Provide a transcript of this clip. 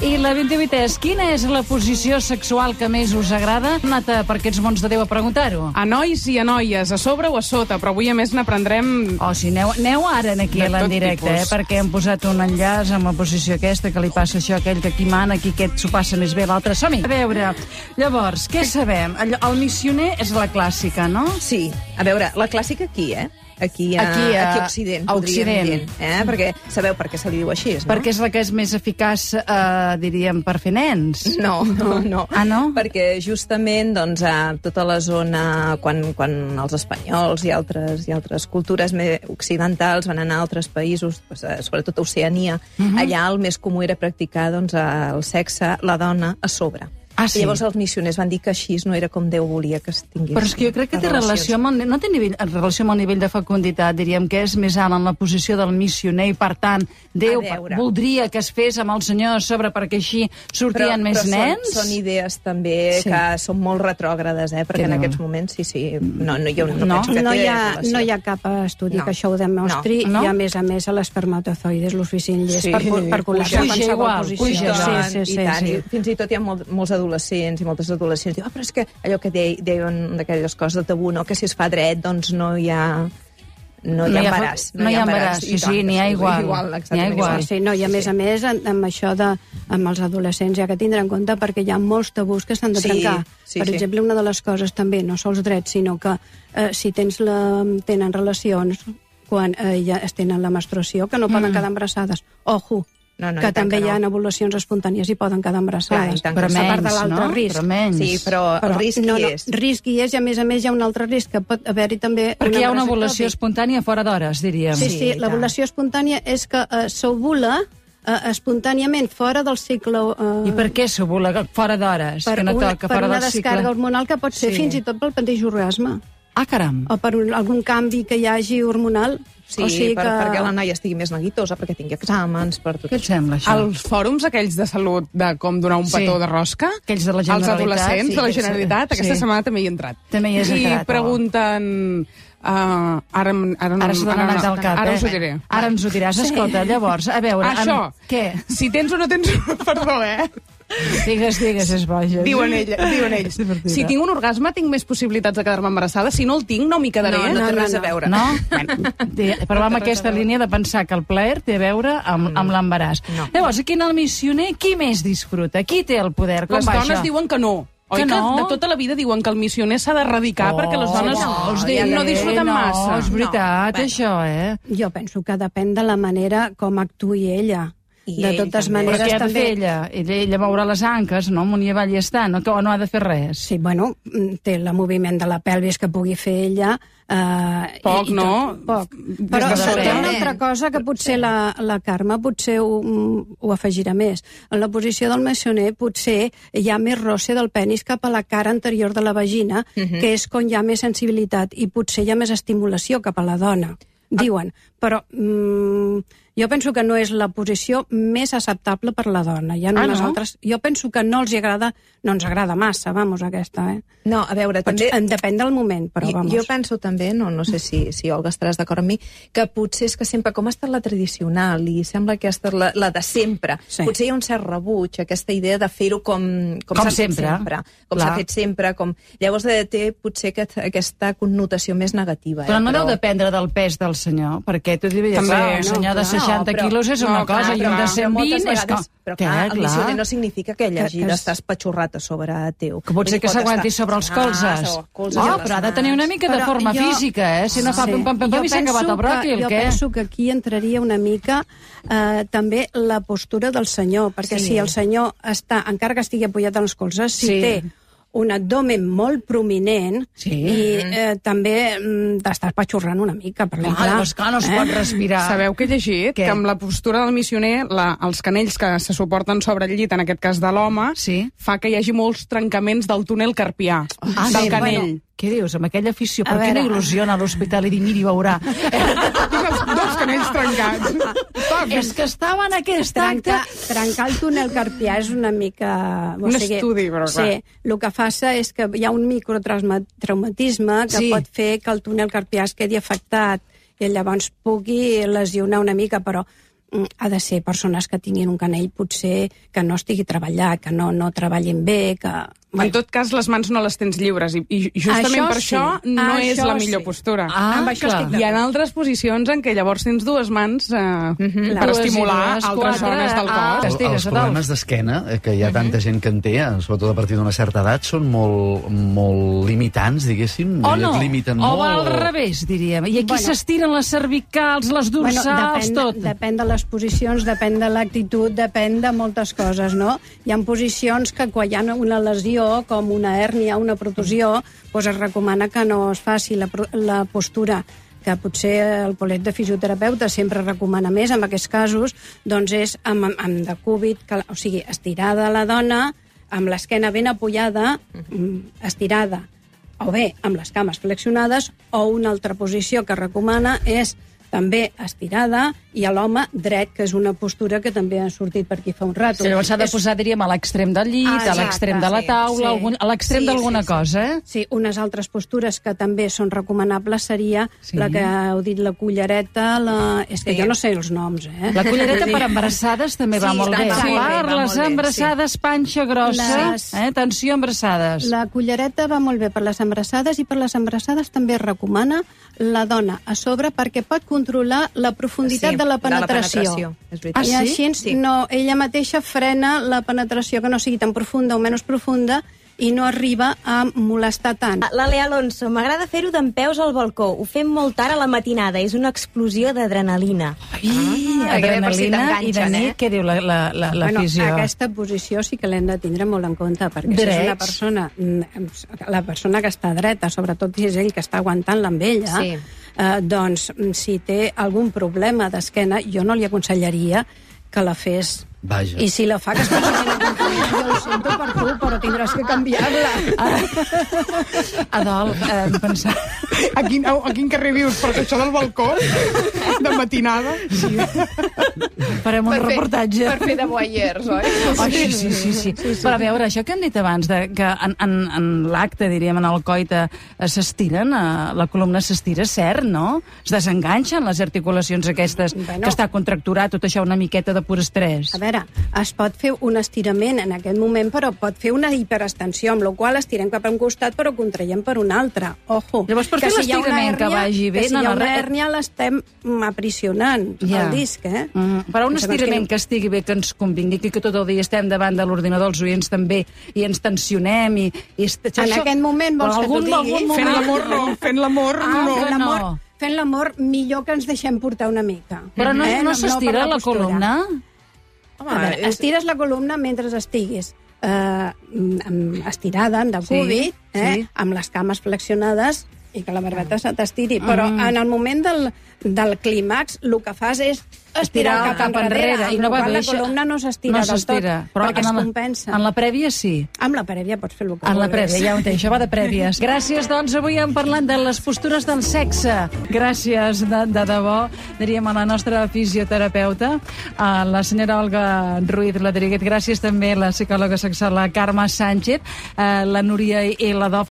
I la 28 és, quina és la posició sexual que més us agrada? Hem anat per aquests mons de Déu a preguntar-ho. A nois i a noies, a sobre o a sota, però avui a més n'aprendrem... Sí, aneu ara aquí a l'endirecte, perquè hem posat un enllaç amb la posició aquesta, que li passa això, aquell que aquí mana, aquí aquest s'ho passa més bé, l'altre. Som-hi! A veure, llavors, què sabem? El missioner és la clàssica, no? Sí, a veure, la clàssica aquí, Aquí a Occident, podríem dir. Perquè sabeu per què se li diu així, no? Perquè és la que és més eficaç, diríem, per fer nens. No. Ah, no? Perquè justament, doncs, a tota la zona, quan els espanyols i altres cultures occidentals van anar a altres països, sobretot a Oceania, allà el més comú era practicar, doncs, el sexe, la dona, a sobre. Sí. I llavors els missioners van dir que així no era com Déu volia que es tingués. Però és que jo crec que té relació amb no té relació amb el nivell de fecunditat, diríem que és més alt en la posició del missioner i, per tant, Déu voldria que es fes amb el Senyor a sobre perquè així sortien més nens? Són idees també que són molt retrògrades, perquè en aquests moments, no penso que té relació. No hi ha cap estudi que això ho demostri i, a més, l'espermatozoide és lo suficient llest per col·lapsar qualsevol posició. I fins i tot hi ha molts adolescents i moltes adolescents diuen, però és que allò que deien d'aquelles coses de tabú, que si es fa dret, doncs no hi ha embaràs. No hi ha embaràs, n'hi ha igual. I a més, amb això amb els adolescents hi ha que tindre en compte perquè hi ha molts tabús que s'han de trencar. Per exemple, una de les coses també, no sols drets, sinó que si tenen relacions quan ja es tenen la menstruació, que no poden quedar embarassades. Ojo! Que també hi ha ovulacions espontànies i poden quedar embarassades. Però menys, no? Sí, però el risc hi és. Risc hi és, i a més hi ha un altre risc, que pot haver-hi també... Perquè hi ha una ovulació espontània fora d'hores, diríem. Sí, l'ovulació espontània és que s'ovula espontàniament fora del cicle... I per què s'ovula fora d'hores? Per una descàrrega hormonal que pot ser fins i tot pel mateix orgasme. Ah, caram! O per algun canvi que hi hagi hormonal. Perquè la noia estigui més neguitosa, perquè tingui exàmens, per tot això. Què et sembla, això? Els fòrums aquells de salut, de com donar un petó de rosca, aquells de la Generalitat, els adolescents de la Generalitat, aquesta setmana també hi he entrat. També hi has entrat. I pregunten... Ara us ho diré. Ara ens ho diràs. Escolta, llavors, a veure... Això, què? Si tens o no tens... Perdó, Digues, és boja. Diuen ells. Si tinc un orgasme, tinc més possibilitats de quedar-me embarassada. Si no el tinc, no m'hi quedaré. No té res a veure. No? Però va amb aquesta línia de pensar que el plaer té a veure amb l'embaràs. Llavors, aquí en el missioner, qui més disfruta? Qui té el poder? Les dones diuen que no. Oi que de tota la vida diuen que el missioner s'ha d'erradicar perquè les dones no disfruten massa? No, és veritat, això, Jo penso que depèn de la manera com actuï ella. De totes maneres, però què ha de fer ella? Ella mourà les anques, no? Amunt i avall i està, no ha de fer res. Sí, bueno, té el moviment de la pelvis que pugui fer ella. Poc, no? Poc. Però hi ha una altra cosa que potser la Carme potser ho afegirà més. En la posició del missioner potser hi ha més roce del penis cap a la cara anterior de la vagina, que és on hi ha més sensibilitat, i potser hi ha més estimulació cap a la dona, diuen. Però... jo penso que no és la posició més acceptable per la dona. Hi ha unes altres... Jo penso que no ens agrada massa, aquesta, No, a veure, també... Depèn del moment, però vamos. Jo penso també, no sé si Olga estaràs d'acord amb mi, que potser és que sempre, com ha estat la tradicional, i sembla que ha estat la de sempre, potser hi ha un cert rebuig, aquesta idea de fer-ho com s'ha fet sempre. Com s'ha fet sempre. Llavors té potser aquesta connotació més negativa. Però no deu dependre del pes del senyor, perquè tu diries, un senyor de 60 quilos és una cosa, i un de 120 és com... Però clar, el missioner no significa que ell hagi d'estar espatxorrat a sobre teu. Que potser que s'aguanti sobre els colzes. Però ha de tenir una mica de forma física, si no fa pam-pam-pam i s'ha acabat el bròquil, què? Jo penso que aquí entraria una mica també la postura del senyor, perquè si el senyor està, encara que estigui apoyat en els colzes, si té un abdomen molt prominent i també t'estàs patxorrant una mica, per clar, no es pot respirar. Sabeu que he llegit? Que amb la postura del missioner, els canells que se suporten sobre el llit, en aquest cas de l'home, fa que hi hagi molts trencaments del túnel carpià, del canell. Què dius, amb aquella afició? Per quina il·lusió anar a l'hospital i dir, miri, veurà. Dos canells trencats. És que estava en aquest acte... Trencar el túnel carpià és una mica... Un estudi, però clar. Sí, el que passa és que hi ha un microtraumatisme que pot fer que el túnel carpià es quedi afectat i llavors pugui lesionar una mica, però ha de ser persones que tinguin un canell potser que no estigui treballat, que no treballin bé, que... En tot cas, les mans no les tens lliures i justament per això no és la millor postura. Hi ha altres posicions en què llavors tens dues mans per estimular altres zones del cos. Els problemes d'esquena, que hi ha tanta gent que en té, sobretot a partir d'una certa edat, són molt limitants, diguéssim. O no, o va al revés, diríem. I aquí s'estiren les cervicals, les dorsals, tot. Depèn de les posicions, depèn de l'actitud, depèn de moltes coses, no? Hi ha posicions que quan hi ha una lesió, com una hèrnia, una protusió, doncs es recomana que no es faci la postura que potser el Polet de fisioterapeuta sempre recomana més en aquests casos, doncs és amb decúbit, o sigui, estirada la dona, amb l'esquena ben apoyada, estirada, o bé amb les cames flexionades, o una altra posició que recomana és també estirada, i a l'home dret, que és una postura que també ha sortit per aquí fa un rato. Llavors s'ha de posar, diríem, a l'extrem del llit, a l'extrem de la taula, a l'extrem d'alguna cosa, eh? Sí, unes altres postures que també són recomanables seria la que heu dit, la cullereta, és que jo no sé els noms, eh? La cullereta per embarassades també va molt bé. Per les embarassades, panxa grossa, tensió embarassades. La cullereta va molt bé per les embarassades, i per les embarassades també recomana la dona a sobre perquè pot controlar la profunditat de la penetració. I així ella mateixa frena la penetració, que no sigui tan profunda o menys profunda, i no arriba a molestar tant. L'Ale Alonso, m'agrada fer-ho dempeus al balcó. Ho fem molt tard a la matinada. És una explosió d'adrenalina. Adrenalina i de nit, què diu la fisio? Aquesta posició sí que l'hem de tindre molt en compte, perquè si és una persona, la persona que està dreta, sobretot si és ell que està aguantant-la amb ella, doncs si té algun problema d'esquena, jo no li aconsellaria que la fes. Vaja. I si la fa, que es posi ben acompanyada. Jo ho sento per tu, però tindràs que canviar-la. Adol, pensar... A quin carrer vius? Perquè això del balcó, de matinada... Sí. Farem un reportatge. Per fer de voyeurs, oi? Sí. Però a veure, això que hem dit abans, que en l'acte, diríem, en el coite, s'estiren, la columna s'estira, cert, no? Es desenganxen les articulacions aquestes, que està contracturat, tot això una miqueta de pur estrès. A veure, es pot fer un estirament en aquest moment, però pot fer una hiperestensió, amb la qual estirem cap a un costat, però contraiem per un altre. Ojo. Llavors, per fer l'estirament que vagi bé... Que si hi ha una hèrnia, l'estem aprisionant, el disc, eh? Però un estirament que estigui bé, que ens convingui, que tot el dia estem davant de l'ordinador, els oients també, i ens tensionem, i... En aquest moment vols que t'ho digui? Fent l'amor, no. Fent l'amor, millor que ens deixem portar una mica. Però no s'estira la columna? A veure, estires la columna mentre estiguis estirada, en decúbit, amb les cames flexionades, i que la barbeta se t'estiri. Però en el moment del clímax, el que fas és estirar cap enrere, i la columna no s'estira del tot, perquè es compensa. En la prèvia, sí. Amb la prèvia pots fer el que vulguis. En la prèvia, ja ho entenc, això va de prèvies. Gràcies, doncs, avui hem parlat de les postures del sexe. Gràcies, de debò, diríem, a la nostra fisioterapeuta, a la senyora Olga Ruiz Ladriguet. Gràcies també a la psicòloga sexual, la Carme Sánchez, la Núria i l'Adolf